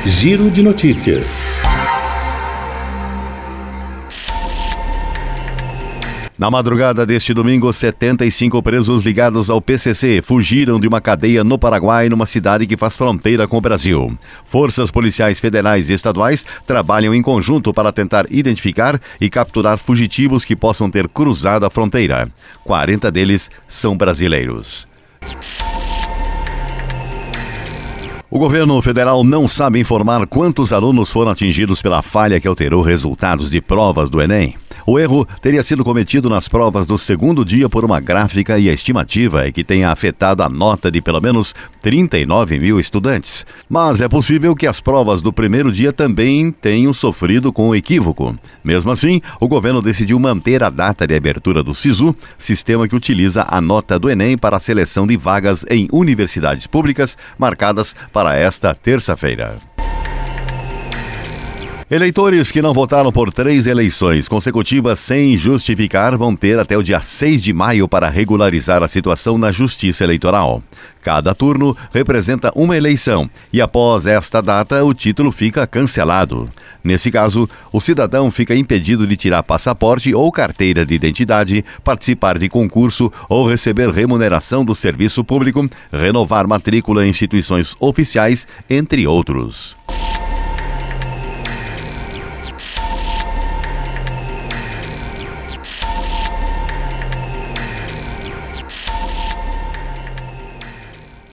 Giro de notícias. Na madrugada deste domingo, 75 presos ligados ao PCC fugiram de uma cadeia no Paraguai, numa cidade que faz fronteira com o Brasil. Forças policiais federais e estaduais trabalham em conjunto para tentar identificar e capturar fugitivos que possam ter cruzado a fronteira. 40 deles são brasileiros. O governo federal não sabe informar quantos alunos foram atingidos pela falha que alterou resultados de provas do Enem. O erro teria sido cometido nas provas do segundo dia por uma gráfica e a estimativa é que tenha afetado a nota de pelo menos 39 mil estudantes. Mas é possível que as provas do primeiro dia também tenham sofrido com o equívoco. Mesmo assim, o governo decidiu manter a data de abertura do SISU, sistema que utiliza a nota do Enem para a seleção de vagas em universidades públicas, marcadas para esta terça-feira. Eleitores que não votaram por 3 eleições consecutivas sem justificar vão ter até o dia 6 de maio para regularizar a situação na Justiça Eleitoral. Cada turno representa uma eleição e após esta data o título fica cancelado. Nesse caso, o cidadão fica impedido de tirar passaporte ou carteira de identidade, participar de concurso ou receber remuneração do serviço público, renovar matrícula em instituições oficiais, entre outros.